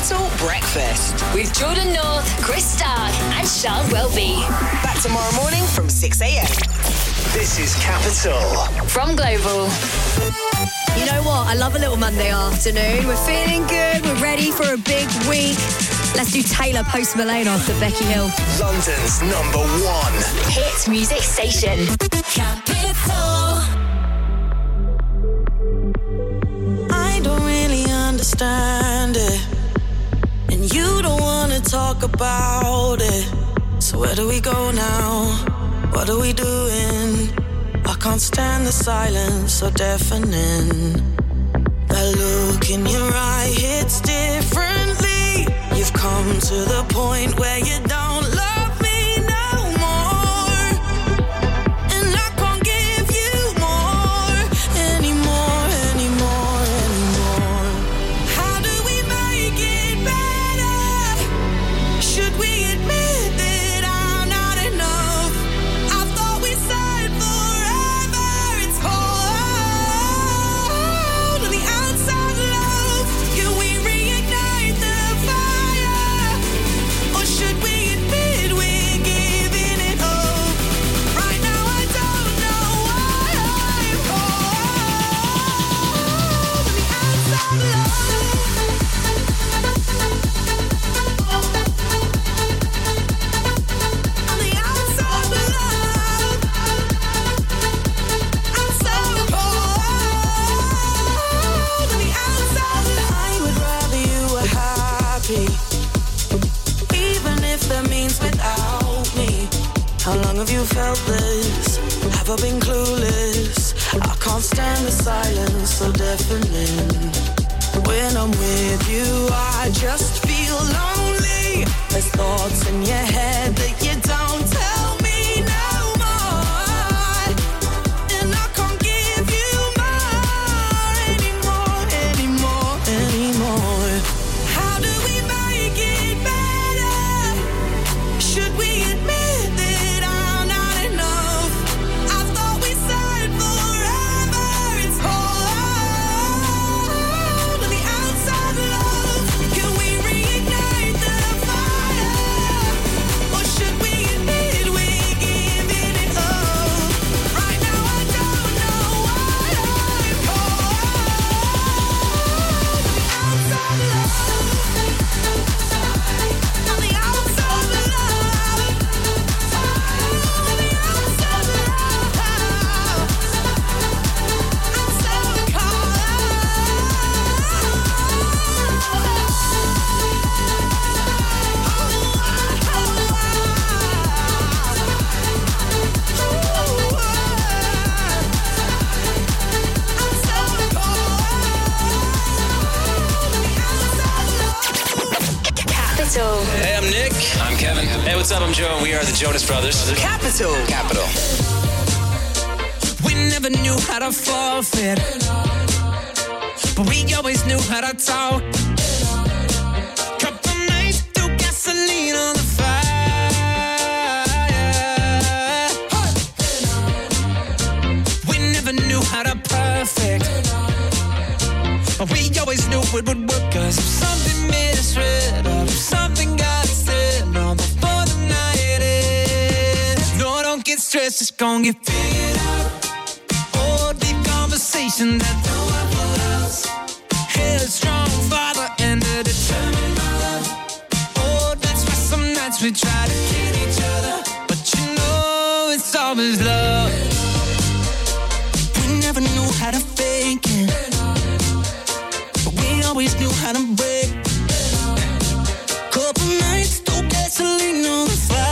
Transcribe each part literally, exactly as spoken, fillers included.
Capital Breakfast with Jordan North, Chris Stark, and Charles Welby. Back tomorrow morning from six a.m. This is Capital from Global. You know what? I love a little Monday afternoon. We're feeling good. We're ready for a big week. Let's do Taylor Post Malone after Becky Hill. London's number one hit music station. Capital. I don't really understand it, and you don't want to talk about it. So where do we go now? What are we doing? I can't stand the silence so deafening. That look in your eye hits differently. You've come to the point where you don't love me no more, and I can't give you more anymore, anymore, anymore. How do we make it better? Should we admit that I'm not enough? I thought we said forever. It's cold on the outside, love. Can we reignite the fire? Or should we admit we're giving it up? Right now I don't know why I'm cold on the outside, love. On the outside, love. I'm so cold on the outside, love. I would rather you were happy, even if that means without me. How long have you felt this? Have I been clueless? I can't stand the silence so deafening. When I'm with you, I just feel lonely. There's thoughts in your head that you don't tell me no more, and I can't give you more anymore, anymore, anymore. How do we make it better? Should we admit that I'm not enough? I thought we said forever. It's cold on the outside, love. Can we reignite the fire? Or should we admit we're giving it up? Right now I don't know why I'm cold on the outside, love. On the outside, love. On the outside, love. I'm so Capital. Hey, I'm Nick. I'm Kevin. Hey, what's up? I'm Joe, and we are the Jonas Brothers. Capital. Capital. We never knew how to forfeit, but we always knew how to talk. Couple nights threw gasoline on the fire. We never knew how to perfect, but we always knew it would work. Cause if something made us red, or if something got us there, no, before the night ends. No, don't get stressed, it's gonna get figured out. Oh, deep conversation that no one will else. Headstrong father and a determined mother. Oh, that's why some nights we try to kill each other, but you know it's always love. We never knew how to fake it, but we always knew how to break. Couple nights, throw gasoline on the fire.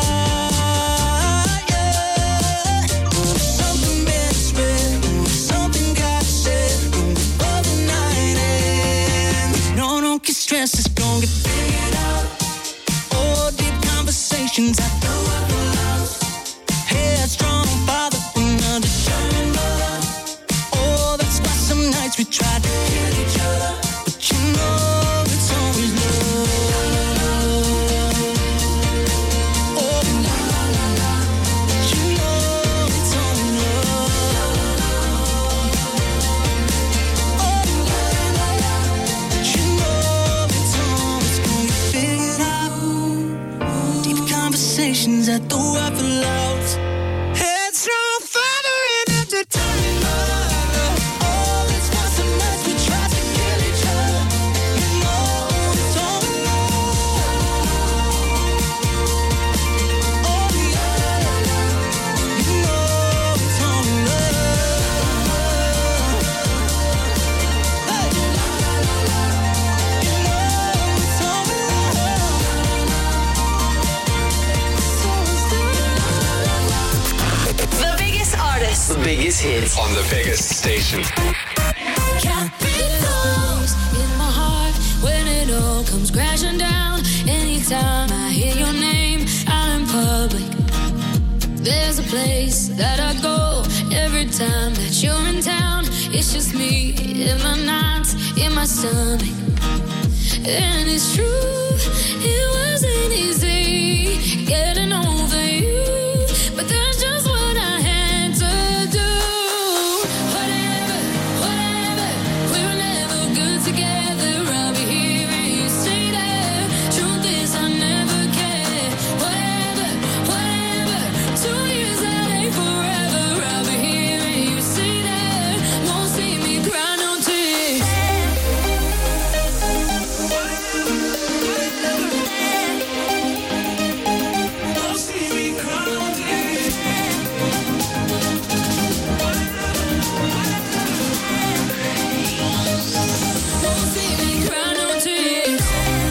Oh, something made us red. Oh, something got said. Oh, before the night ends. No, don't get stressed, it's gonna get figured out. Oh, deep conversations that no one will lose. Headstrong father and a determined mother. Oh, that's why some nights we tried to kill each other, but you know it's always love. Oh, la, la, la, la. But you know it's always love. Oh, la, la, la, la. But you know it's always good. conversations at the waffle house. Headstrong, fathering after time. Oh, it's not so much we try to kill each other. You know it's all we know. Oh, yeah. You know it's all we know. Hey. You know it's all we know. The biggest artists. The biggest hits on the biggest station. Capitals in my heart when it all comes crashing down. Anytime I hear your name out in public, there's a place that I go every time that you're in town. It's just me in my nights, in my stomach. And it's true, it wasn't easy getting over you, but that's just what I had to do. Whatever, whatever, we were never good together. I'll be here and you stay there. Truth is I never cared. Whatever, whatever, two years that ain't forever. I'll be here and you stay there. Won't see me cry no tears. Won't see me cry no tears.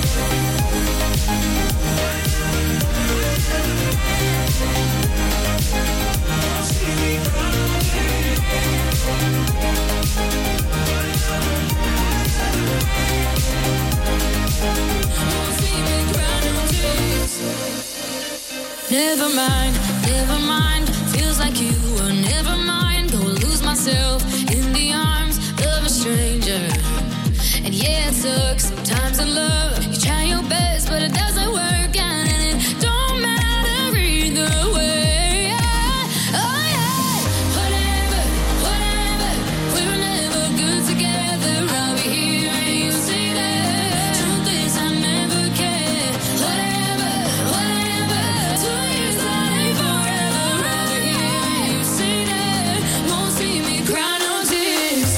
Won't see me cry no tears. Never mind, never mind. Feels like you were never mind. Go lose myself in the arms of a stranger. And yeah, it sucks sometimes in love. You try your best, but it doesn't work out, and it don't matter either way. Oh yeah, whatever, whatever. We were never good together. I'll be here and you see that. Truth is I never cared. Whatever, whatever. Two years that ain't forever. I'll be here and you see that. Won't see me cry no tears.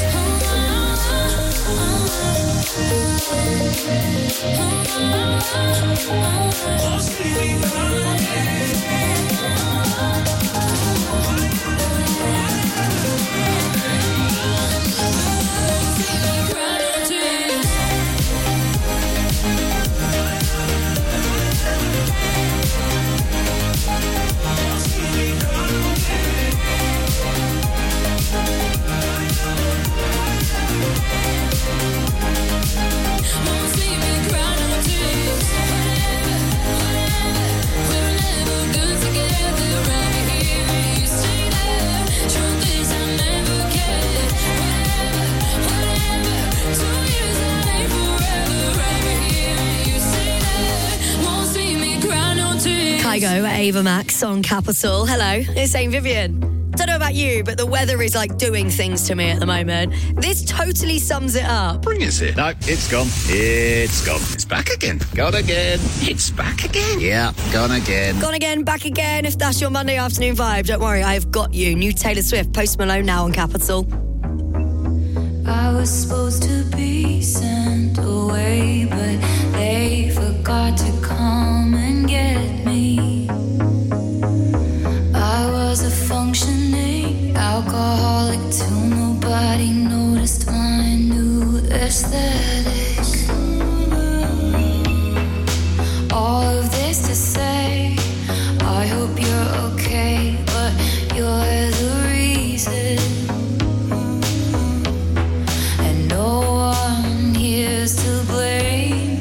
Won't see me cry no tears. Won't see me cry no tears. Whatever, whatever. We were never good together. I'll be here and you stay there. Truth is I never cared. Whatever, whatever. Two years that ain't forever. I'll be here and you stay there. Won't see me cry no tears. Kygo, Ava Max on Capital. Hello, it's Saint Vivian. Don't know about you, but the weather is like doing things to me at the moment. This totally sums it up. Bring us here. No, it's gone. It's gone. It's back again. Gone again. It's back again. Yeah, gone again. Gone again, back again. If that's your Monday afternoon vibe, don't worry, I've got you. New Taylor Swift, Post Malone now on Capital. I was supposed to be sent away, but they forgot to come and get me. I was a functioning alcoholic till nobody noticed my new aesthetic. All of this to say, I hope you're okay, but you're the reason. And no one here's to blame.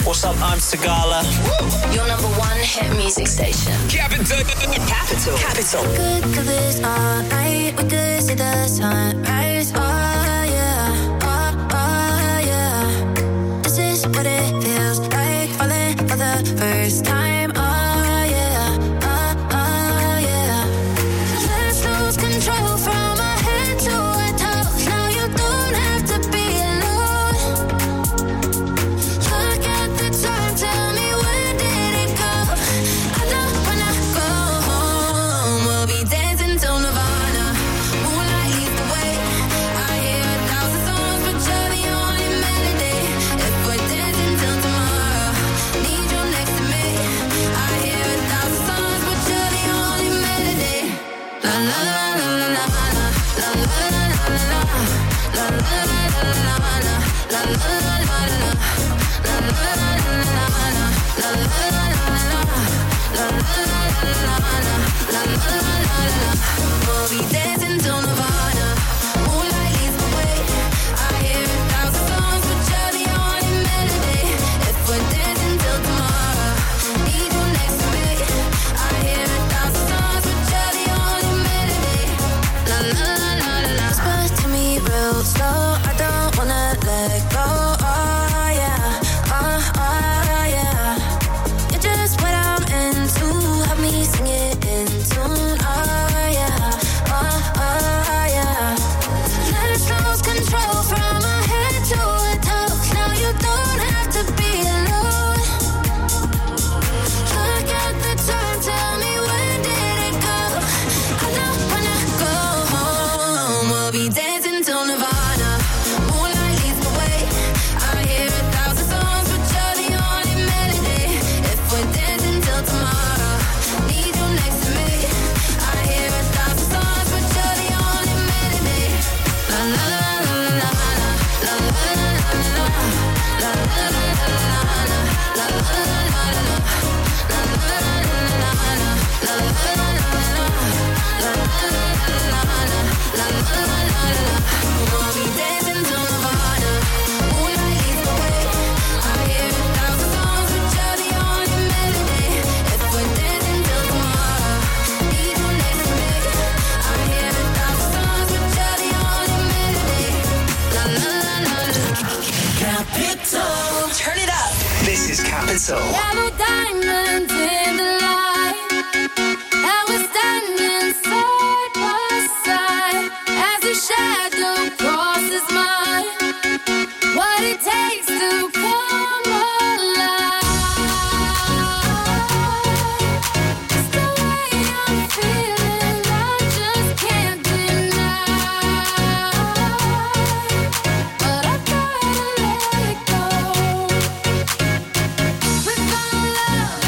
What's up? I'm Sagala. Your number one hit music station. Capital. Capital. Capital. Good for this all night. We could see the sunrise. Oh yeah, oh, oh yeah. This is what it feels like, falling for the first time. Oh yeah, oh, oh yeah. Let's lose control from our head to our toes. Now you don't have to be alone. Look at the time, tell me when did it go? I don't wanna go home. We'll be dancing till Nirvana. Moonlight leads the way. I hear a thousand songs, but you're the only melody. If we're dancing till tomorrow, need you next to me. I hear a thousand songs, but you're the only melody. La la la la la la la la la la la la la la la la. We'll be dancing till Nirvana. Moonlight leads the way. I hear a thousand songs, but you're the only melody. If we're dancing till tomorrow, need you next to me. I hear a thousand songs, but you're the only melody. La la la la la. Whisper to me real slow. I don't wanna let go. Oh yeah, oh oh yeah. You're just what I'm into. Help me sing it in tune. Oh yeah, oh oh yeah. Let us lose control from our head to our toes. Now you don't have to be alone. Look at the time, tell me when did it go? I don't wanna go home. We'll be dancing till Nirvana. Moonlight leads the way. I hear a thousand songs, but you're the only melody. If we're dancing till tomorrow, need you next to me. I hear a thousand songs, but you're the only melody. La la la la la la la la la la la la We'll be dancing till Nirvana. Moonlight leads the way. I hear a thousand songs, but you're the only melody. If we're dancing till tomorrow, need you next to me. I hear a thousand songs, but you're the only melody. La la la la la. Capital. Turn it up. This is Capital. Yellow diamonds in the light, and we're standing side by side as a shadow crosses mine. What it takes to come alive. It's the way I'm feeling, I just can't deny. But I've gotta let it go. We found love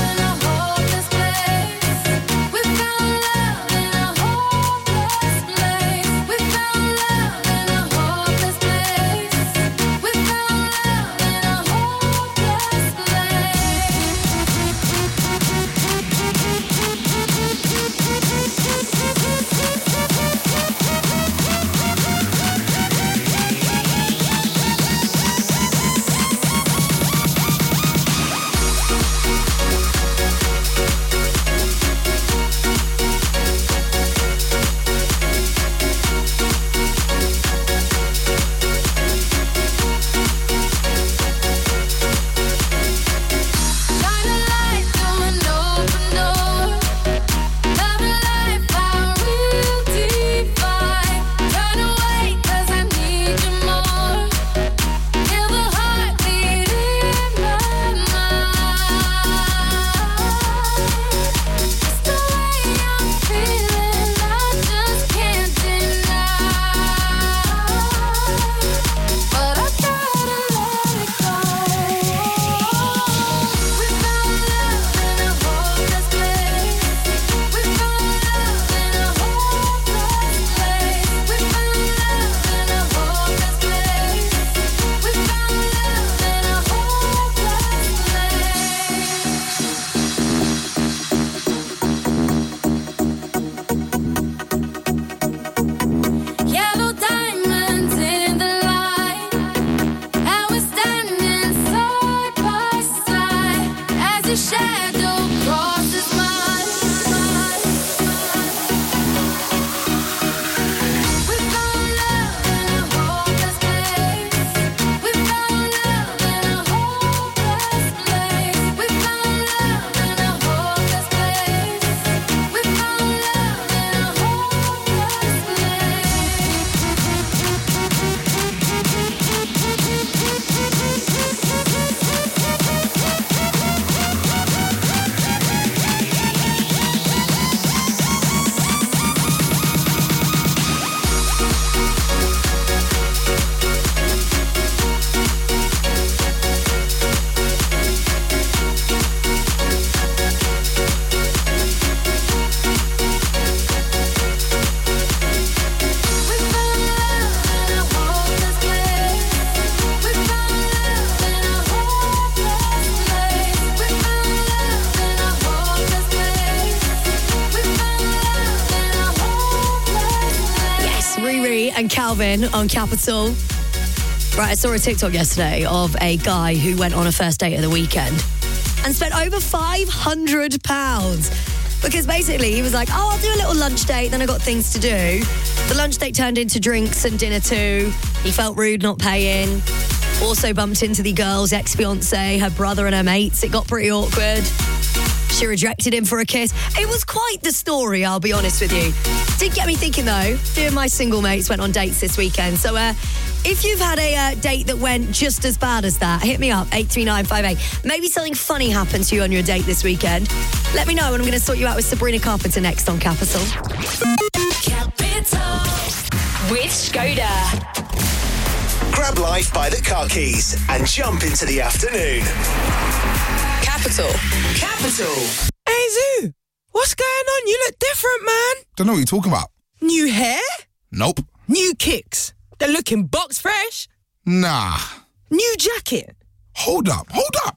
Riri and Calvin on Capital. Right, I saw a TikTok yesterday of a guy who went on a first date at the weekend and spent over five hundred pounds. Because basically he was like, oh, I'll do a little lunch date, then I got things to do. The lunch date turned into drinks and dinner too. He felt rude not paying. Also bumped into the girl's ex-fiancé, her brother and her mates. It got pretty awkward. She rejected him for a kiss. It was quite the story, I'll be honest with you. Did get me thinking though. A few of my single mates went on dates this weekend. So uh, if you've had a uh, date that went just as bad as that, hit me up, eight three nine five eight. Maybe something funny happened to you on your date this weekend. Let me know and I'm going to sort you out with Sabrina Carpenter next on Capital. Capital with Skoda. Grab life by the car keys and jump into the afternoon. Capital. Capital. Hey, Zoo. What's going on? You look different, man. Don't know what you're talking about. New hair? Nope. New kicks? They're looking box fresh? Nah. New jacket? Hold up. Hold up.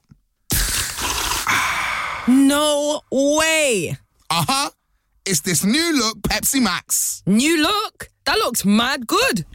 No way. Uh-huh. It's this new look Pepsi Max. New look? That looks mad good.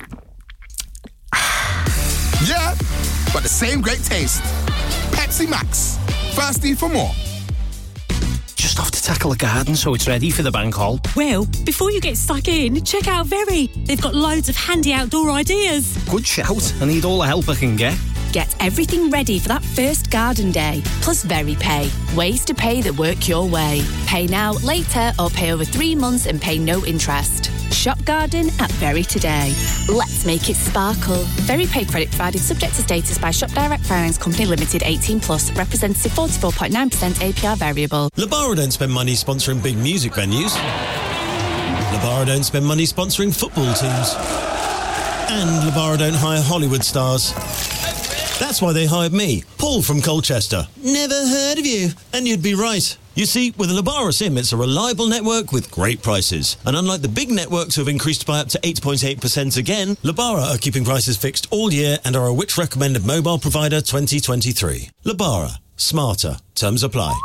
Yeah, but the same great taste. Pepsi Max. Thirsty for more. Just off to tackle the garden so it's ready for the bank haul. Well, before you get stuck in, check out Very. They've got loads of handy outdoor ideas. Good shout. I need all the help I can get. Get everything ready for that first garden day. Plus Very Pay. Ways to pay that work your way. Pay now, later, or pay over three months and pay no interest. Shop garden at Very today. Let's make it sparkle. Very Pay credit provided subject to status by Shop Direct Finance Company Limited, eighteen plus, representative forty-four point nine percent A P R variable. Labara don't spend money sponsoring big music venues. Labara don't spend money sponsoring football teams. And Labara don't hire Hollywood stars. That's why they hired me, Paul from Colchester. Never heard of you, and you'd be right. You see, with a Labara SIM, it's a reliable network with great prices. And unlike the big networks who have increased by up to eight point eight percent again, Labara are keeping prices fixed all year and are a Which Recommended Mobile Provider twenty twenty-three. Labara. Smarter. Terms apply.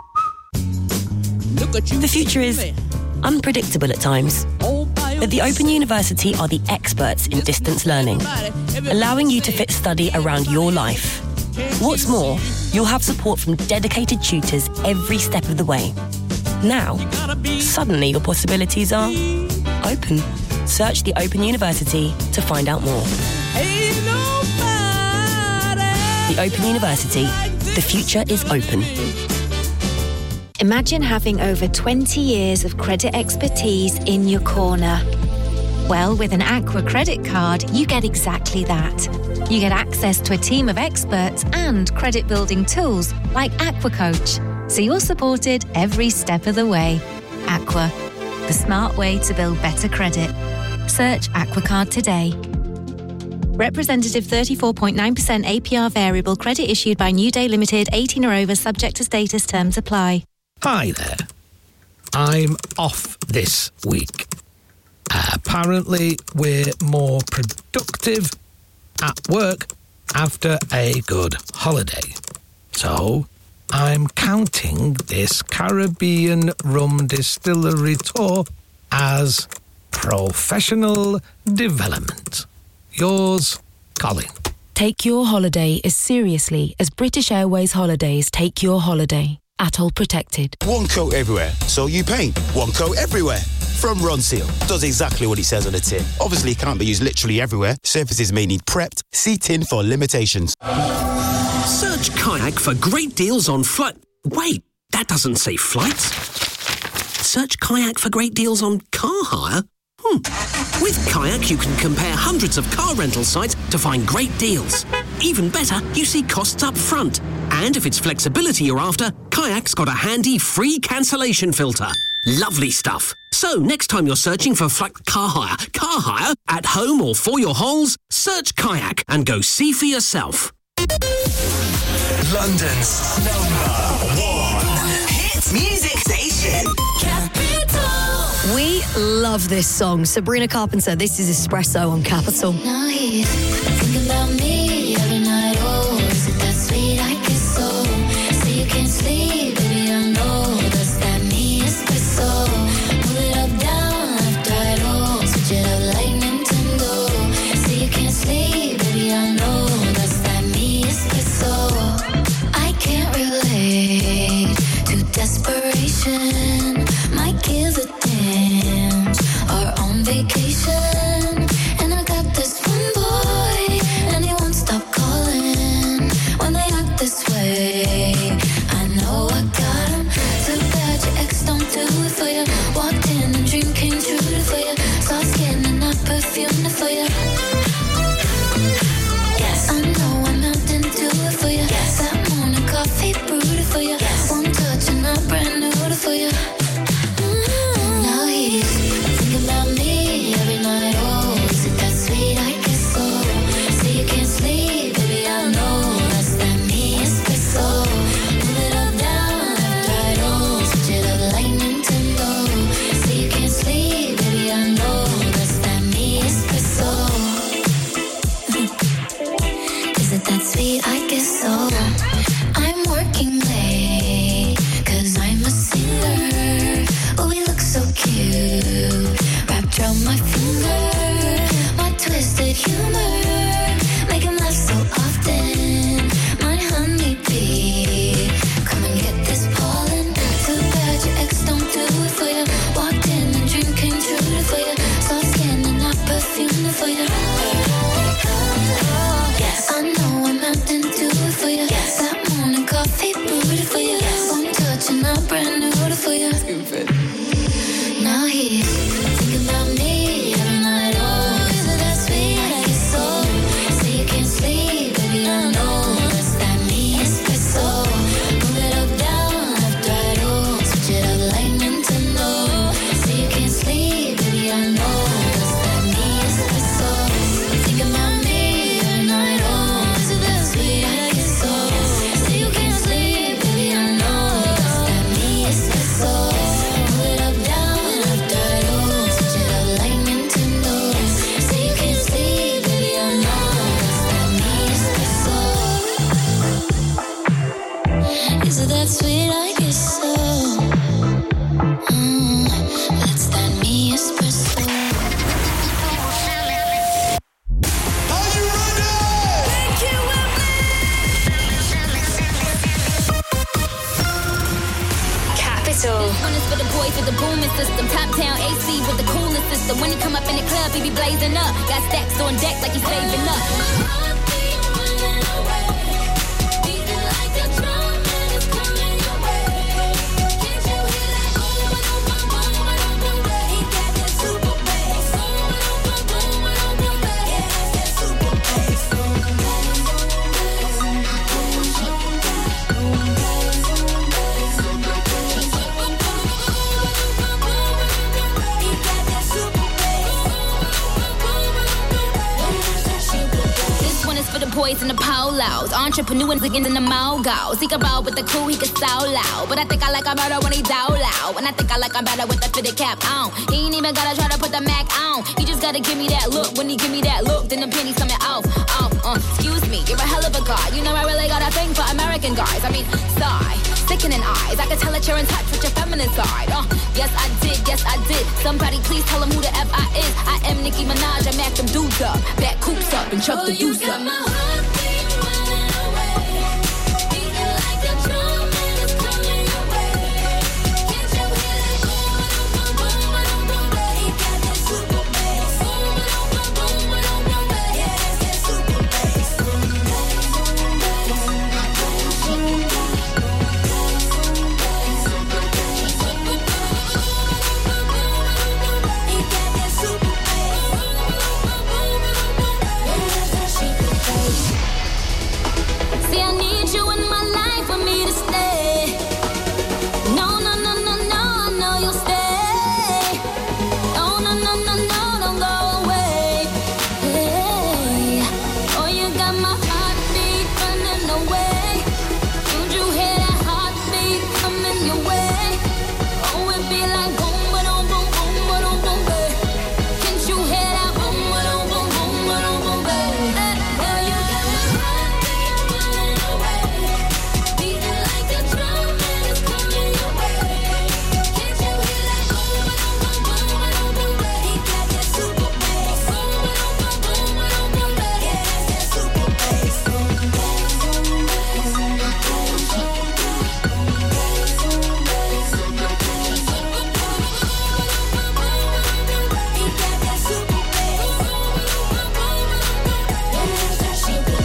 The future is unpredictable at times. But the Open University are the experts in distance learning, allowing you to fit study around your life. What's more, you'll have support from dedicated tutors every step of the way. Now, suddenly your possibilities are open. Search the Open University to find out more. The Open University. The future is open. Imagine having over twenty years of credit expertise in your corner. Well, with an Aqua credit card, you get exactly that. You get access to a team of experts and credit building tools like Aqua Coach, so you're supported every step of the way. Aqua, the smart way to build better credit. Search Aqua Card today. Representative thirty-four point nine percent A P R variable credit issued by New Day Limited, eighteen or over, subject to status, terms apply. Hi there. I'm off this week. Uh, apparently, we're more productive at work after a good holiday. So, I'm counting this Caribbean rum distillery tour as professional development. Yours, Colin. Take your holiday as seriously as British Airways Holidays take your holiday. Atoll protected. One coat everywhere, so you paint. One coat everywhere. From Ronseal. Does exactly what it says on the tin. Obviously, it can't be used literally everywhere. Surfaces may need prepped. See tin for limitations. Search Kayak for great deals on flight. Wait, that doesn't say flights. Search Kayak for great deals on car hire. Hmm. With Kayak, you can compare hundreds of car rental sites to find great deals. Even better, you see costs up front. And if it's flexibility you're after, Kayak's got a handy free cancellation filter. Lovely stuff. So next time you're searching for flight car hire, car hire, at home or for your holes, search Kayak and go see for yourself. London's number one hit music station. Capital. We love this song. Sabrina Carpenter, this is Espresso on Capital. Now he's thinking about me every night. Oh, is it that sweet I kiss so? So you can't sleep, baby, I know. Does that mean espresso? Move it up, down, left, right, oh. Switch it up like perfume for you. Yes, I know I'm melting to it for you. Yes, that morning coffee brewed it for you. Yes, one touch and I'm brand new to for you. Mm-hmm. Now he's thinking about me every night. Oh, is it that sweet? I guess so. Say you can't sleep, baby, I know that's that me espresso. Move it up, down, left, right, oh, switch it up like Nintendo. Say you can't sleep, baby, I know that's that me espresso. Is it that sweet? I guess so. I'm working late, cause I'm a singer. Oh, we look so cute, wrapped around my finger. My twisted humor, make him laugh so often. My honeybee, come and get this pollen. Too bad your ex don't do it for you. Walked in and dream came true for you. Soft skin and not perfume for you. Yes, I know I'm melting to it for you. Yes, that morning coffee brewed it for you. Yes, one touch and I'm brand new to for you. Stupid. Now he's thinking about me every night. Oh, is it that sweet? I guess so. Say you can't sleep, baby, I know that's that me espresso. Move it up, down, left, right, oh, switch it up like Nintendo. Say you can't sleep, baby, I know that's that me espresso. Thinking about me every night. Oh, is it that sweet? I guess so. Say you can't sleep, baby, I know that's that me espresso. Move it up, down, left, right, oh, switch it up like Nintendo. Say you can't sleep, baby, I know that's that me espresso. Is it that sweet? I guess so. Mm, that's that me espresso. Capital. This one is for the boys with the booming system. Top down A C with the coolest system. When he come up in the club, he be blazing up. Got stacks on deck like he's saving up. For the boys and the polos, entrepreneurs again in the mogos. He can roll with the crew, he can so loud. But I think I like him better when he down loud. And I think I like him better with the fitted cap on. He ain't even gotta try to put the Mac on. He just gotta give me that look. When he give me that look, then the pennies coming off. Off, uh, excuse me, you're a hell of a guy. You know I really got a thing for American guys. I mean, sigh, sickening eyes. I can tell that you're in touch with your feminine side. Uh, yes I did, yes I did. Somebody please tell him who the F I is. I am Nicki Minaj, I mac them dudes up. Back coops up and chuck the deuce up.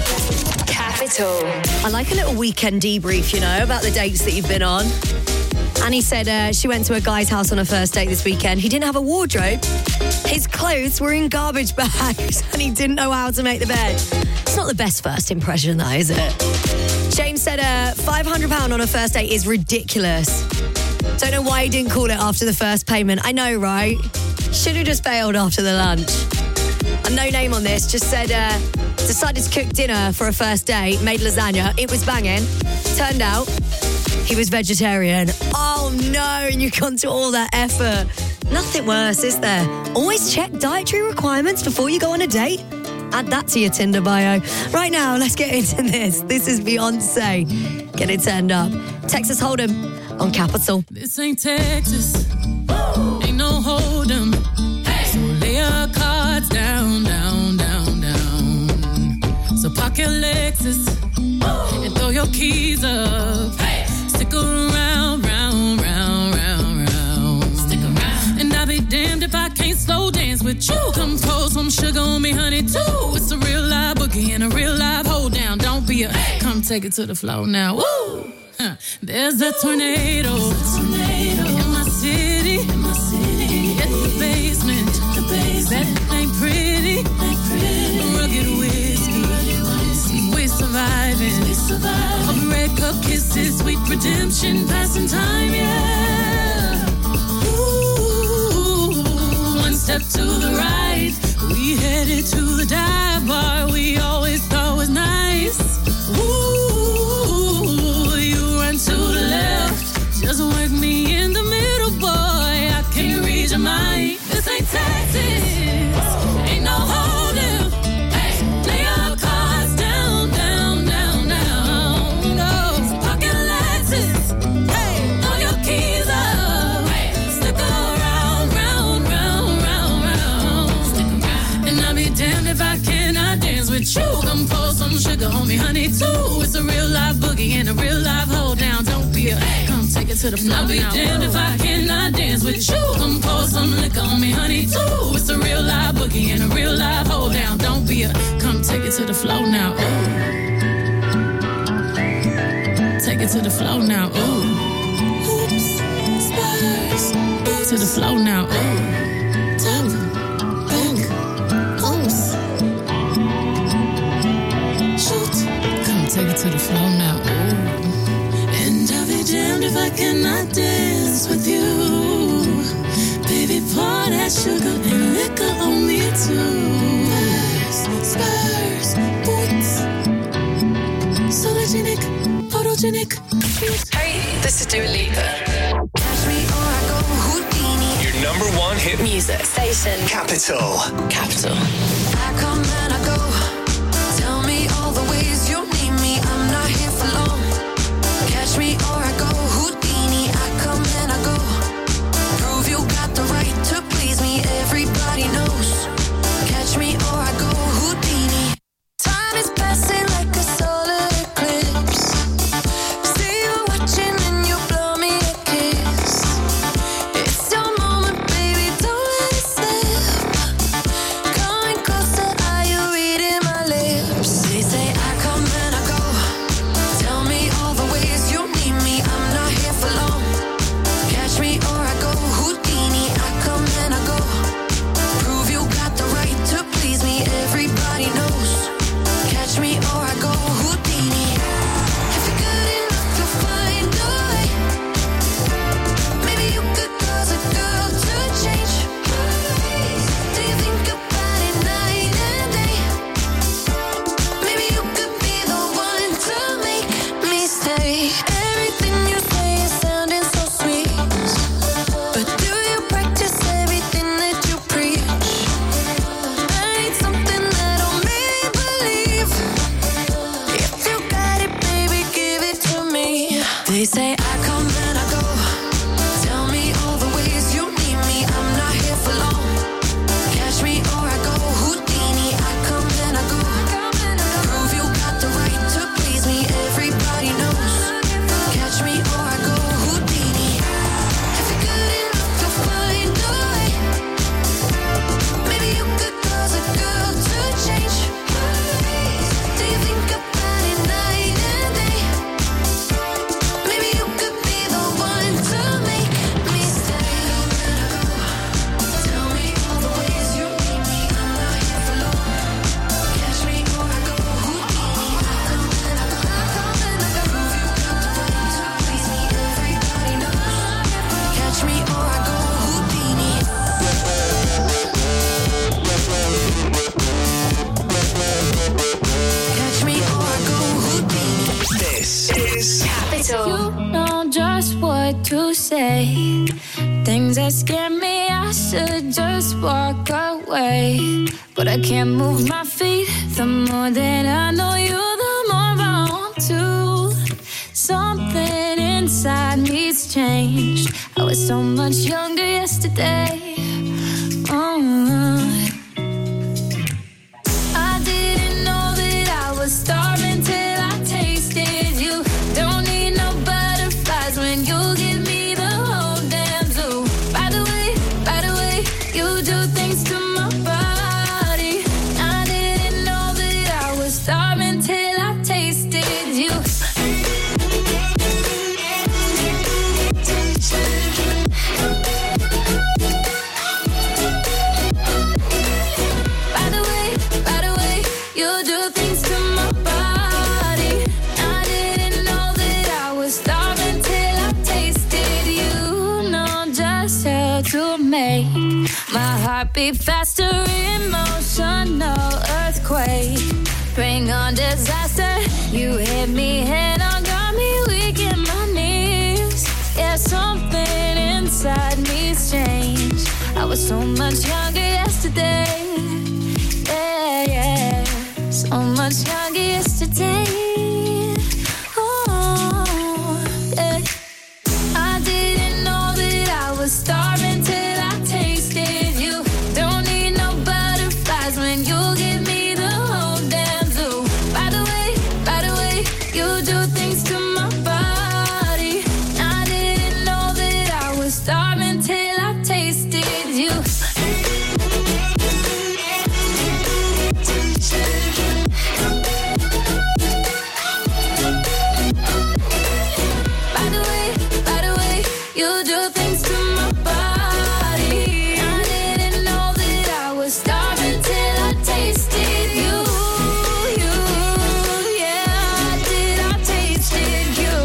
I like a little weekend debrief, you know, about the dates that you've been on. Annie said uh, she went to a guy's house on a first date this weekend. He didn't have a wardrobe. His clothes were in garbage bags and he didn't know how to make the bed. It's not the best first impression, though, is it? James said uh, five hundred pounds on a first date is ridiculous. Don't know why he didn't call it after the first payment. I know, right? Should have just bailed after the lunch. And no name on this, just said, uh, decided to cook dinner for a first date, made lasagna. It was banging. Turned out he was vegetarian. Oh no, and you've gone to all that effort. Nothing worse, is there? Always check dietary requirements before you go on a date. Add that to your Tinder bio. Right now, let's get into this. This is Beyonce. Get it turned up. Texas Hold'em on Capital. This ain't Texas. Ain't no Hold'em. So lay your cards down, down, down, down. So park your Lexus and throw your keys up. Stick around, round, round, round, round. Stick around. And I'll be damned if I can't slow dance with you. Come pour some sugar on me, honey, too. It's a real live boogie and a real live hold down. Don't be a come take it to the floor now. Woo! Huh. There's a tornado, tornado in my city, in my city. At the basement, the basement. That ain't pretty, ain't pretty. Rugged whiskey, rugged whiskey. We're surviving, we're surviving. Red cup kisses, sweet redemption, passing time, yeah. Ooh, one step to the right, we headed to the dive bar we always thought was nice. Ooh. To the left, just work me in the middle, boy. I can't read your mind. This ain't Texas, ain't no holding. Hey, lay your cards down, down, down, down. No, pocket Lexus. Hey, throw your keys up. Hey, stick around, round, round, round, round. Stick around, and I'll be damned if I cannot dance with you. Come pour some sugar on me, honey, too. It's a real live boogie and a real live hold down. Don't be a come take it to the floor. I'll be damned if I cannot dance with you. Come pour some liquor on me, honey, too. It's a real live boogie and a real live hold down. Don't be a come take it to the floor now. Ooh. Take it to the floor now. Ooh. Oops, spurs. Oops. To the floor now. Ooh. Top, back, oops. Shoot. Come take it to the floor now. Ooh. Damned if I cannot dance with you. Baby, pour that sugar and liquor on me too. Spurs, spurs, boots. Sologenic, photogenic. Hey, this is Dua Lipa. Your number one hit music station. Capital. Capital. I come and I go. Tell me all the ways you need me. I'm not here for long. Catch me or I go Houdini. I come and I go. Prove you got the right to please me. Everybody knows. Catch me or I go Houdini. Time is passing like a solar eclipse. See you watching and you blow me a kiss. It's your moment, baby, don't let it slip. Coming closer, are you say things that scare me. I should just walk away, but I can't move my feet. The more that I know you, the more I want to. Something inside me's changed. I was so much younger yesterday. Oh, I didn't know that I was starving till I tasted you. Don't need no butterflies when you give me the whole damn zoo. By the way, by the way, you do things to my body. I didn't know that I was starving till I tasted you. By the way, by the way, you do things to my body. I didn't know that I was starving till I tasted you. Know just how to make my heart beat faster. Emotional earthquake, bring on disaster. You hit me head on, got me weak in my knees. Yeah, something inside me's changed. I was so much younger yesterday. Yeah, yeah, so much younger yesterday. Oh, yeah. I didn't know that I was starving till I tasted you. Don't need no butterflies when you give me the whole damn zoo. By the way, by the way, you do things to my body. I didn't know that I was starving till I tasted you. By the way, by the way, you do things to my body. I didn't know that I was starving till I tasted you. You, yeah, did I tasted you.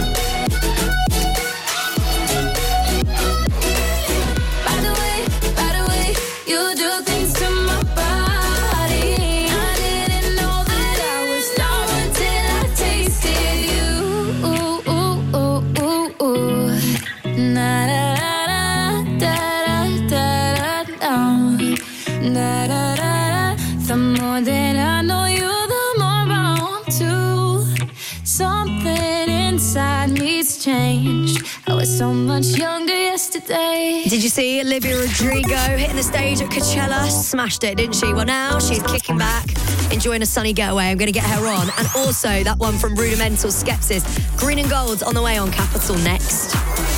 By the way, by the way, you do things to my body. I didn't know that I was starving till I tasted you. Ooh, ooh, ooh, ooh, ooh. Na da da da da da da da da da. The more that I know you, the more I want to. Something inside me's changed. I was so much younger yesterday. Did you see Olivia Rodrigo hitting the stage at Coachella? Smashed it, didn't she? Well, now she's kicking back, enjoying a sunny getaway. I'm going to get her on. And also that one from Rudimental, Skepsis. Green and Gold's on the way on Capital next.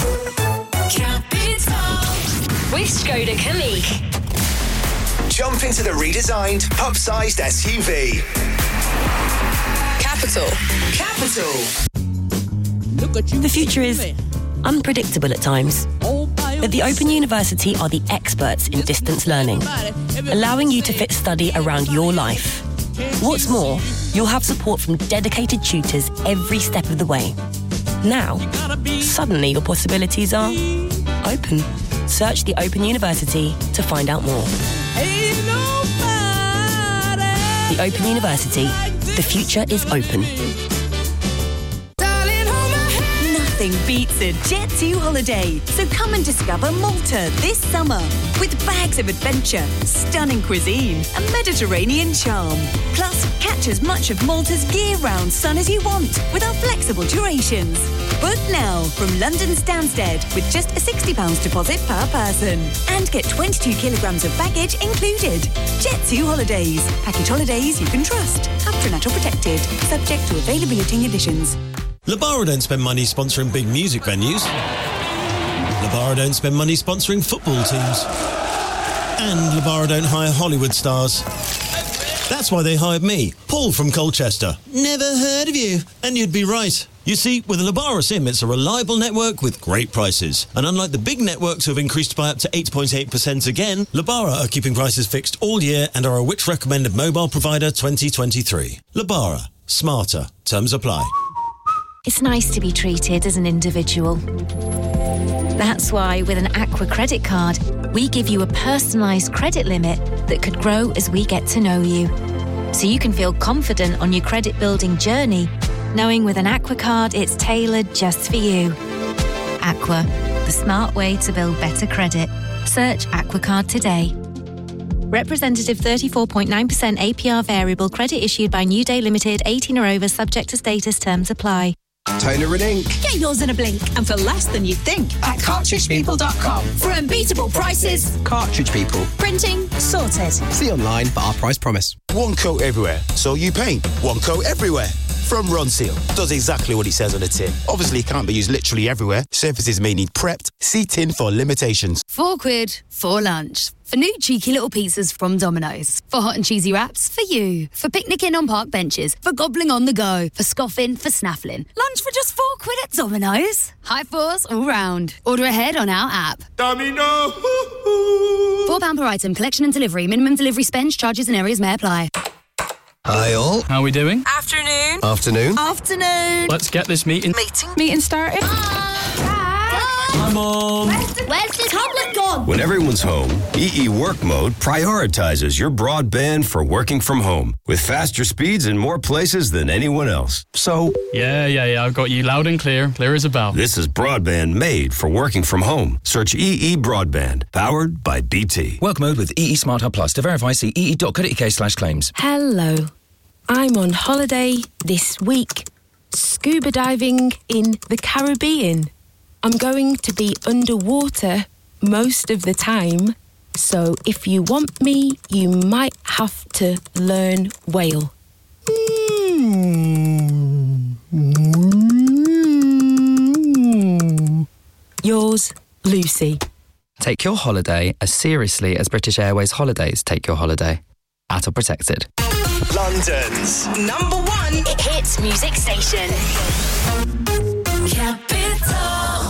Capital with Skoda Kamiq. Jump into the redesigned, pub-sized S U V. Capital. Capital. The future is unpredictable at times. At the Open University are the experts in distance learning, allowing you to fit study around your life. What's more, you'll have support from dedicated tutors every step of the way. Now, suddenly your possibilities are open. Search the Open University to find out more. The Open University. The future is open. Nothing beats a Jet two holiday. So come and discover Malta this summer with bags of adventure, stunning cuisine and Mediterranean charm. Plus, catch as much of Malta's year-round sun as you want with our flexible durations. Book now from London Stansted with just a sixty pounds deposit per person. And get twenty-two kilograms of baggage included. Jet two Holidays. Package holidays you can trust. Patronato protected. Subject to availability and conditions. Labara don't spend money sponsoring big music venues. Labara don't spend money sponsoring football teams. And Labara don't hire Hollywood stars. That's why they hired me, Paul from Colchester. Never heard of you. And you'd be right. You see, with a Labara SIM, it's a reliable network with great prices. And unlike the big networks who have increased by up to eight point eight percent again, Labara are keeping prices fixed all year and are a Which Recommended Mobile Provider twenty twenty-three. Labara. Smarter. Terms apply. It's nice to be treated as an individual. That's why with an Aqua credit card, we give you a personalised credit limit that could grow as we get to know you. So you can feel confident on your credit building journey, knowing with an Aqua card it's tailored just for you. Aqua, the smart way to build better credit. Search Aquacard today. Representative thirty-four point nine percent A P R variable credit issued by New Day Limited, eighteen or over, subject to status, terms apply. Toner and ink. Get yours in a blink and for less than you think at cartridge people dot com. For unbeatable prices. Cartridge People. Printing sorted. See online for our price promise. One coat everywhere, so you paint. One coat everywhere. From Ronseal. Does exactly what it says on the tin. Obviously, it can't be used literally everywhere. Surfaces may need prepped. See tin for limitations. Four quid for lunch. For new cheeky little pizzas from Domino's. For hot and cheesy wraps, for you. For picnicking on park benches. For gobbling on the go. For scoffing, for snaffling. Lunch for just four quid at Domino's. High fours all round. Order ahead on our app. Domino! Four pound per item. Collection and delivery. Minimum delivery spend, charges and areas may apply. Hi all. How are we doing? Afternoon. Afternoon. Afternoon. Let's get this meeting. Meeting. Meeting started. Hi, Mom. Where's the, where's the tablet gone? When everyone's home, E E Work Mode prioritizes your broadband for working from home with faster speeds in more places than anyone else. So, Yeah, yeah, yeah. I've got you loud and clear. Clear as a bell. this is broadband made for working from home. Search E E Broadband, powered by B T. Work mode with E E Smart Hub Plus. To verify, see E E dot co dot U K slash claims. Hello. I'm on holiday this week, scuba diving in the Caribbean. I'm going to be underwater most of the time, so if you want me, you might have to learn whale. Yours, Lucy. Take your holiday as seriously as British Airways Holidays take your holiday. A T O Protected. London's Number one hit music station. Capital.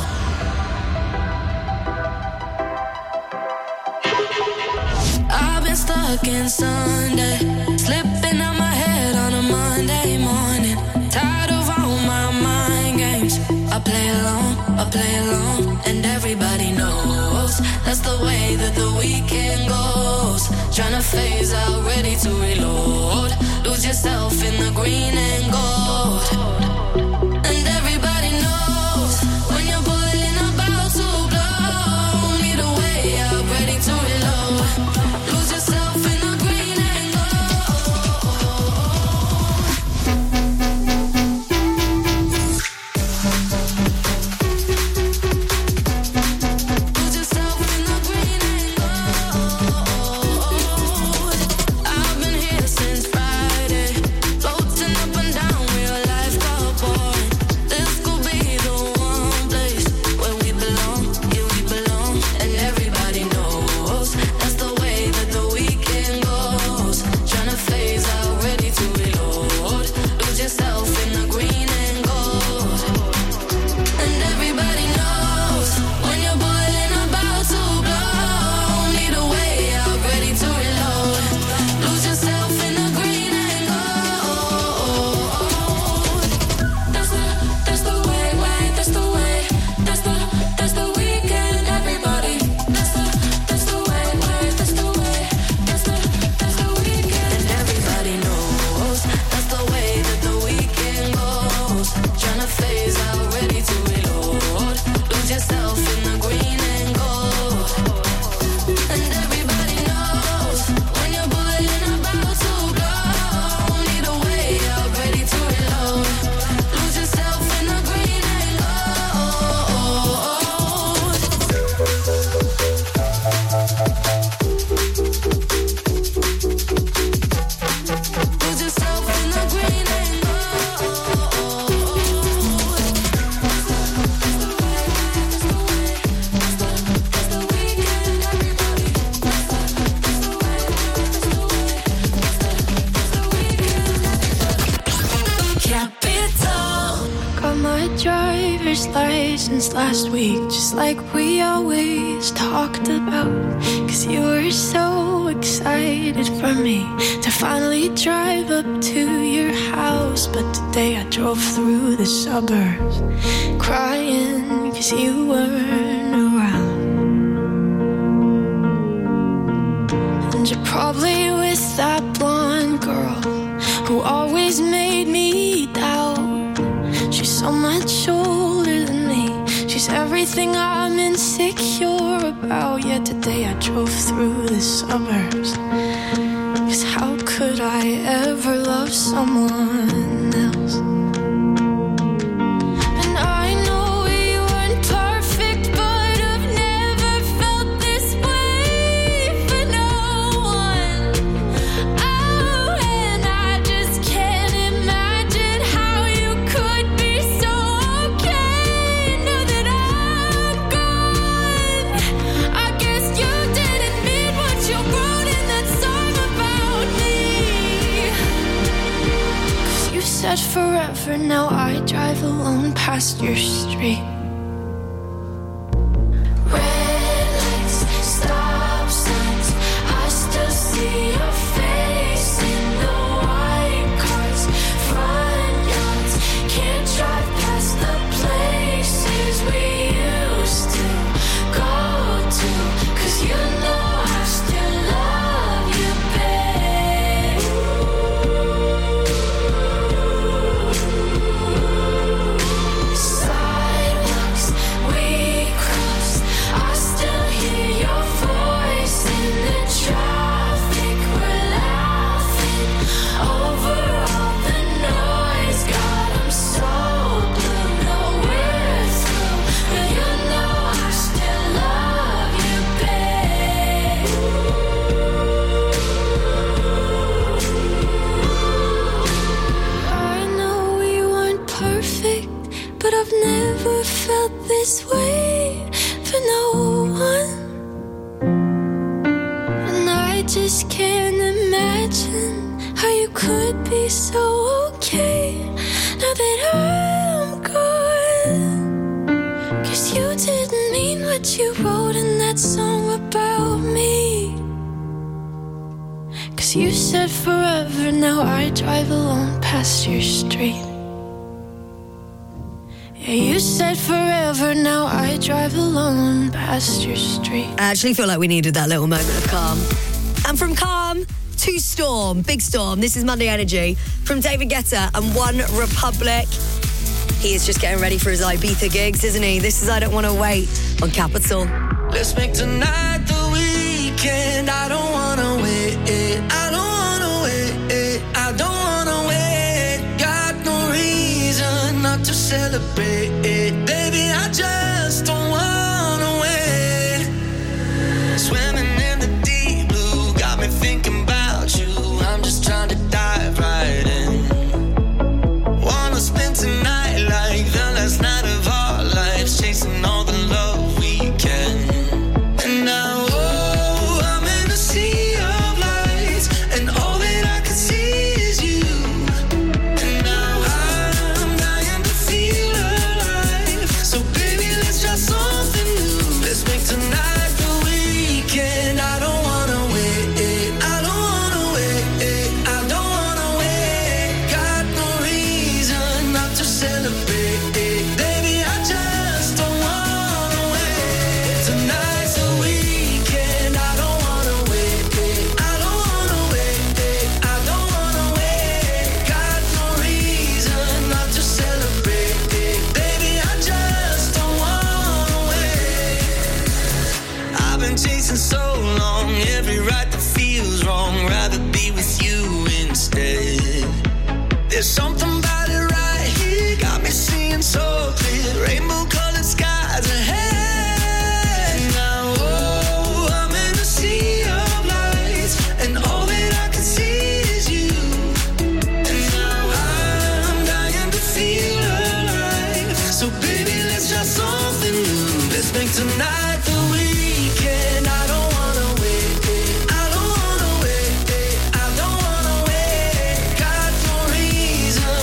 I've been stuck in Sunday, slipping out my head on a Monday morning. Tired of all my mind games. I play along, I play along, and everybody knows that's the way that the weekend goes. Tryna phase out, ready to reload. Lose yourself in the green and gold. And everybody knows when you're boiling about to blow. Need a way out, ready to reload. Lose yourself in the green and I've been here since Friday, floating up and down, real life got boring. This could be the one place where we belong, yeah we belong, and everybody knows that's the way that the weekend goes. Tryna phase out, ready to reload. Lose yourself in the green and gold. And everybody knows when you're boiling about to blow. Need a way out, ready to reload. Lose yourself in the green and gold. That's the, that's the way, way, that's the way. That's the, that's the weekend, everybody. That's the, that's the way, way, that's the way. That's the, that's the weekend. And everybody knows that's the way that the weekend goes. Tryna phase out, ready to reload. Lose yourself in the green and gold. And everybody knows when you're boiling about to blow. Need a way out, ready to reload. Lose yourself in the green and gold. Lose yourself in the green and Capital. Got my driver's license last week, just like we always talked about. Cause you were so excited for me to finally drive up to your house. But today I drove through the suburbs crying cause you weren't around. And you're probably with that blonde girl who always made me doubt. She's so much older than me. She's everything something I'm insecure about. Yet today I drove through the suburbs. Cause how could I ever love someone else? And I know we weren't perfect, but I've never felt this way for no one. Oh, and I just can't imagine how you could be so okay now that I'm gone. I guess you didn't mean what you wrote in that song about me. Cause you said forever, now I drive alone past your street. Red lights, stop signs, I still see your face in the white cars, front yards. Can't drive past the places we used to go to. Cause you know I still love you, babe. Sidewalks we crossed, I still hear your voice in the traffic. We're laughing over all the noise. God, I'm so blue, no we're through, but you know I still love you, babe. I know we weren't perfect, but I've never felt this way for no one. And I just can't imagine how you could be so okay now that I'm gone. Cause you didn't mean what you wrote in that song about me. Cause you said forever, now I drive alone past your street. Yeah, you said forever, now I drive alone past your street. I actually feel like we needed that little moment of calm. And from calm to storm, big storm. This is Monday Energy from David Guetta and One Republic. He is just getting ready for his Ibiza gigs, isn't he? This is I Don't Want to Wait on Capital. Let's make tonight the weekend. I don't wanna wait. I don't wanna wait. I don't wanna wait. Got no reason not to celebrate. Baby, I just don't wanna wait. Swimming in the deep blue, got me thinking about you. I'm just trying to dive right in. Wanna spend tonight like the last night of our lives, chasing all the love we can. And now, oh, I'm in a sea of lights, and all that I can see is you. And now I'm dying to feel alive. So baby, let's try something new. Let's make tonight the weekend. I don't wanna wait. I don't wanna wait. I don't wanna wait. Got no reason not to celebrate. Baby, I just don't wanna wait. Tonight's the weekend. I don't wanna wait. I don't wanna wait. I don't wanna wait. Got no reason not to celebrate. Baby, I just don't wanna wait. I've been chasing so long, every right that feels wrong. Rather be with you instead. There's something about it right here, got me seeing so clear. Rainbow colored skies ahead. Now, oh, I'm in a sea of lights, and all that I can see is you. And now I'm dying to feel alive. So baby, let's try something new. Let's make tonight the weekend. I don't wanna wait. I don't wanna wait. I don't wanna wait. Got no reason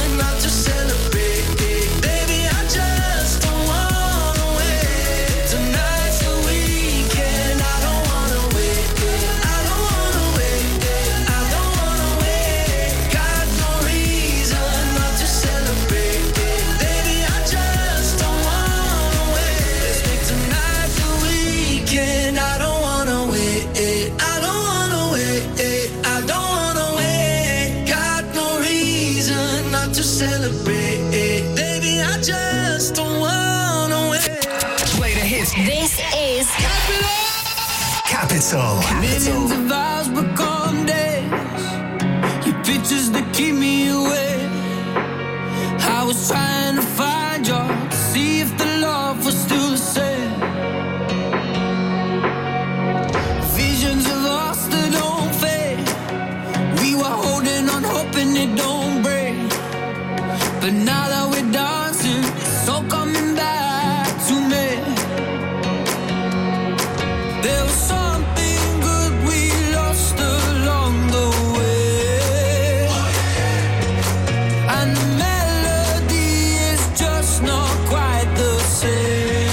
This is Capital. Millions of hours become days. Your pictures that keep me awake. I was trying to find you to see if the love was still the same. Visions of us that don't fade. We were holding on, hoping it don't break. But now that we're dancing, it's all coming back to me. There was something good we lost along the way. And the melody is just not quite the same.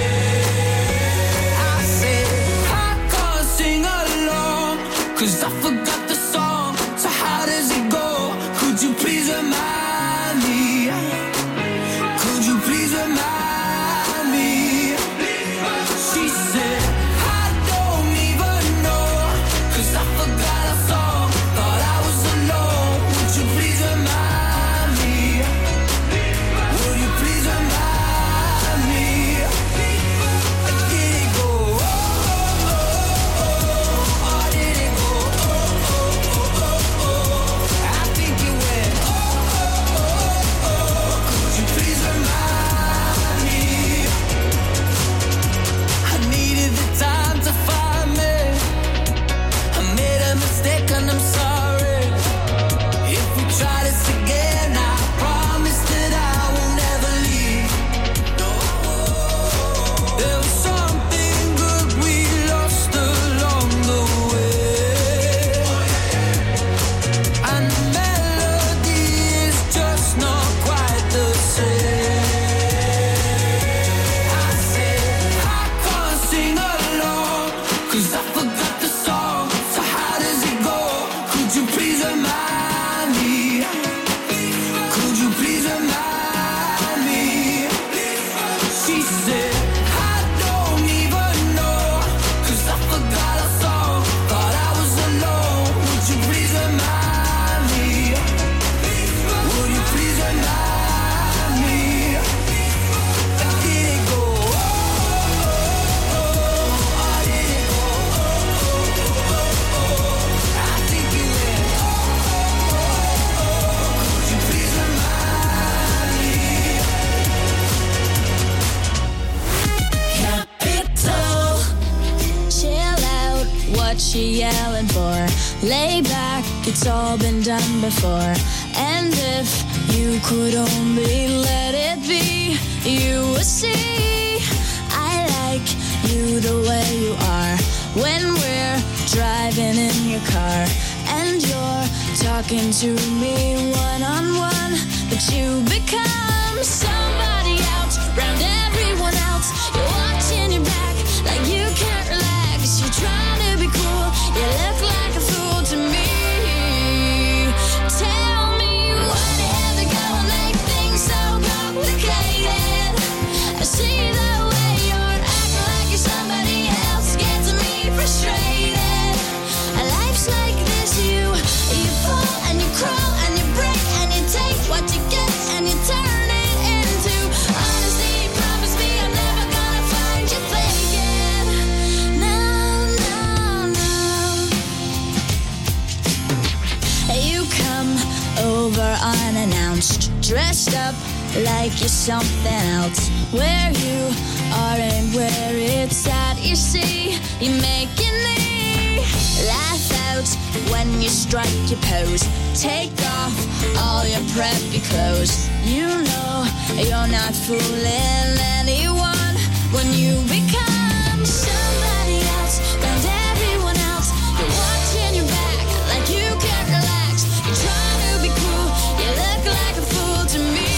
I said, I can't sing along, 'cause I forgot the song. So how does it go? Could you please remind me? Could you please remind me? She said, I don't even know, 'cause I forgot our song. Thought I was alone. Would you please remind me? Would you please remind me? Did it go? Oh, oh, oh, oh. Or did it go? Oh, oh, oh, oh, oh. I think it went. Oh, oh, oh, oh. Could you please remind me? I needed the time to find me. I made a mistake and I'm sorry. If we try this again, I promise that I will never leave. No, I won't. There was something good we lost along the way. And the melody is just not quite the same. I said, I can't sing along, 'cause I forgot the song. So how does it go? Could you please remind me? Could you please remind me? She said, I don't even know, 'cause I forgot our song. Thought I was alone. Would you please remind me? Would you please remind me? Did it go? Oh, oh, oh. Or did it go? Oh, oh, oh, oh. I think it went. Oh, oh, oh. Could you please remind me? Capital. Chill out, what you yelling for? Lay back, it's all been done before. And if you could only let it be, you would see I like you the way you are. When we're driving in your car and you're talking to me one on one, but you become somebody else round everyone else. You're watching your back like you can't relax. You're trying to be cool, you look like a fool to me. Tell me what had to go and make things so complicated. I see the way you're acting like you're somebody else, gets me frustrated. Life's like this, you you fall and you crawl and you break and you take what you get and you turn it into honesty. Promise me I'm never gonna find you faking. No, no, no. You come over unannounced, dressed up like you're something else. Where you are and where it's at, you see, you're making me laugh out when you strike your pose. Take off all your preppy clothes. You know you're not fooling anyone when you become somebody else round everyone else. You're watching your back like you can't relax. You're trying to be cool, you look like a fool to me.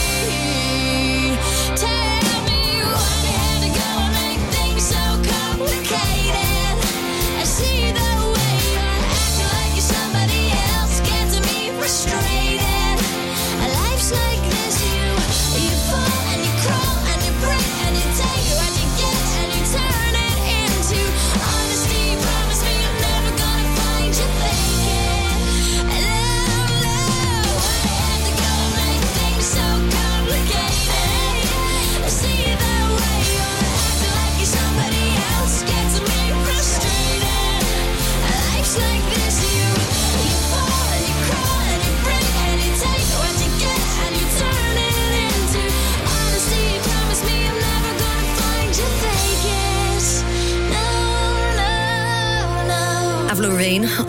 Tell me what had to go and make things so complicated. I see the way you're acting like you're somebody else, gets me frustrated. Life's like this, you you fall and you crawl and you break and you take what you get and you turn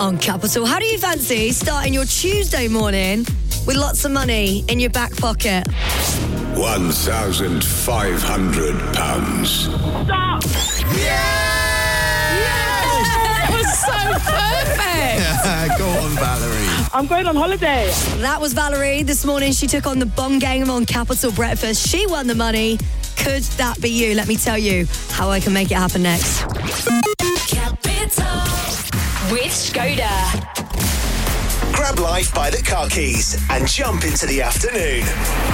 on Capital. How do you fancy starting your Tuesday morning with lots of money in your back pocket? one thousand five hundred pounds. Stop! That was so perfect. Go on, Valerie. I'm going on holiday. That was Valerie. This morning she took on the Bong game on Capital Breakfast. She won the money. Could that be you? Let me tell you how I can make it happen next. Capital with Skoda. Grab life by the car keys and jump into the afternoon.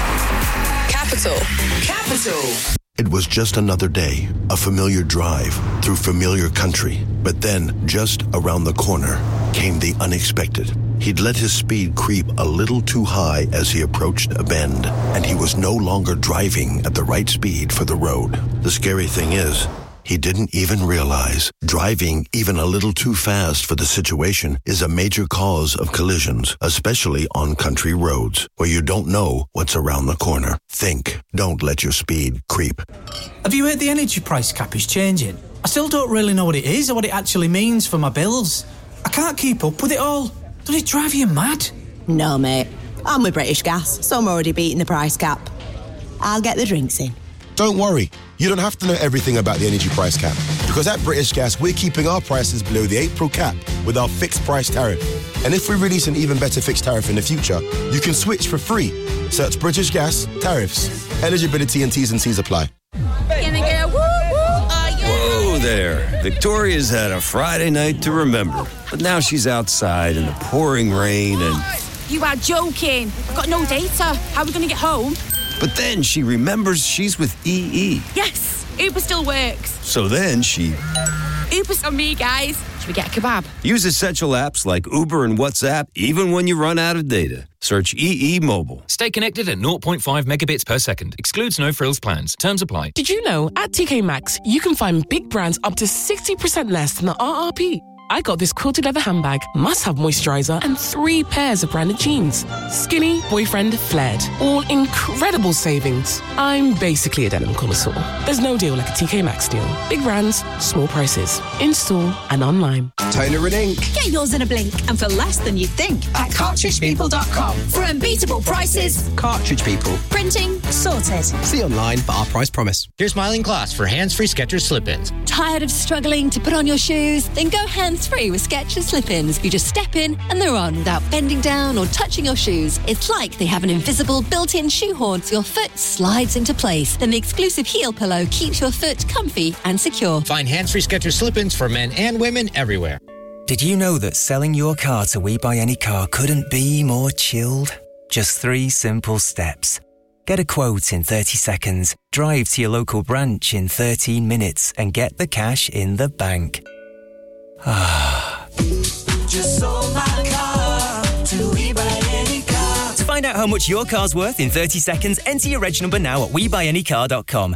Capital. Capital. It was just another day, a familiar drive through familiar country. But then, just around the corner, came the unexpected. He'd let his speed creep a little too high as he approached a bend, and he was no longer driving at the right speed for the road. The scary thing is, he didn't even realize driving even a little too fast for the situation is a major cause of collisions, especially on country roads where you don't know what's around the corner. Think. Don't let your speed creep. Have you heard the energy price cap is changing? I still don't really know what it is or what it actually means for my bills. I can't keep up with it all. Does it drive you mad? No, mate. I'm with British Gas, so I'm already beating the price cap. I'll get the drinks in. Don't worry, you don't have to know everything about the energy price cap, because at British Gas, we're keeping our prices below the April cap with our fixed price tariff. And if we release an even better fixed tariff in the future, you can switch for free. Search British Gas tariffs. Eligibility and T's and C's apply. Gonna get a woo woo. Oh, yeah. Whoa there. Victoria's had a Friday night to remember, but now she's outside in the pouring rain and... You are joking. I've got no data. How are we going to get home? But then she remembers she's with E E. Yes, Uber still works. So then she... Uber's on me, guys. Should we get a kebab? Use essential apps like Uber and WhatsApp even when you run out of data. Search E E Mobile. Stay connected at zero point five megabits per second. Excludes no frills plans. Terms apply. Did you know at T K Maxx, you can find big brands up to sixty percent less than the R R P? I got this quilted leather handbag, must-have moisturizer, and three pairs of branded jeans. Skinny, boyfriend, flared. All incredible savings. I'm basically a denim connoisseur. There's no deal like a T K Maxx deal. Big brands, small prices. In-store and online. Toner and ink. Get yours in a blink and for less than you'd think at cartridge people dot com. For unbeatable prices. Cartridge People. Printing sorted. See online for our price promise. Here's Smiling Class for hands-free Skechers slip-ins. Tired of struggling to put on your shoes? Then go hands-free with Skechers slip-ins. You just step in and they're on without bending down or touching your shoes. It's like they have an invisible built-in shoehorn so your foot slides into place. Then the exclusive heel pillow keeps your foot comfy and secure. Find hands-free Skechers slip-ins for men and women everywhere. Did you know that selling your car to We Buy Any Car couldn't be more chilled? Just three simple steps. Get a quote in thirty seconds, drive to your local branch in thirteen minutes and get the cash in the bank. Ah. Just sold my car to We Buy Any Car. To find out how much your car's worth in thirty seconds, enter your reg number now at we buy any car dot com.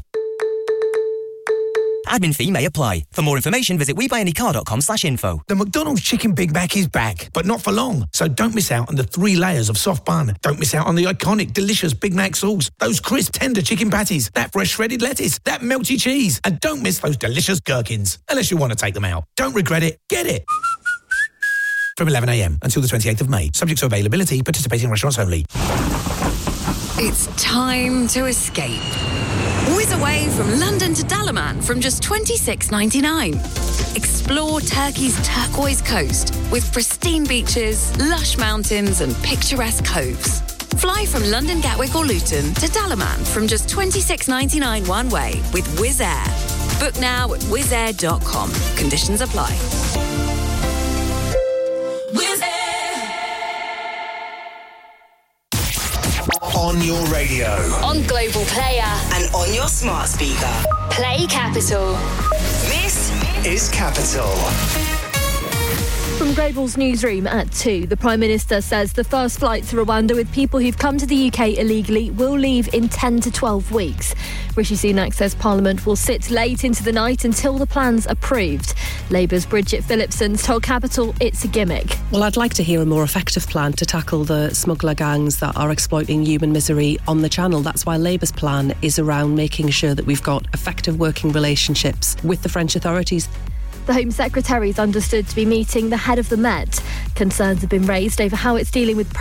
Admin fee may apply. For more information, visit we buy any car dot com slash info. The McDonald's Chicken Big Mac is back, but not for long. So don't miss out on the three layers of soft bun. Don't miss out on the iconic, delicious Big Mac sauce, those crisp, tender chicken patties, that fresh shredded lettuce, that melty cheese. And don't miss those delicious gherkins. Unless you want to take them out. Don't regret it. Get it. From eleven a.m. until the twenty-eighth of May. Subject to availability, participating restaurants only. It's time to escape. Whiz away from London to Dalaman from just twenty-six ninety-nine. Explore Turkey's turquoise coast with pristine beaches, lush mountains and picturesque coves. Fly from London Gatwick or Luton to Dalaman from just twenty-six ninety-nine one way with Wizz Air. Book now at wizz air dot com. Conditions apply. Wizz Air. On your radio. On Global Player. And on your smart speaker. Play Capital. This is Capital. From Global's newsroom at two, the Prime Minister says the first flight to Rwanda with people who've come to the U K illegally will leave in ten to twelve weeks. Rishi Sunak says Parliament will sit late into the night until the plan's approved. Labour's Bridget Phillipson's told Capital it's a gimmick. Well, I'd like to hear a more effective plan to tackle the smuggler gangs that are exploiting human misery on the Channel. That's why Labour's plan is around making sure that we've got effective working relationships with the French authorities. The Home Secretary is understood to be meeting the head of the Met. Concerns have been raised over how it's dealing with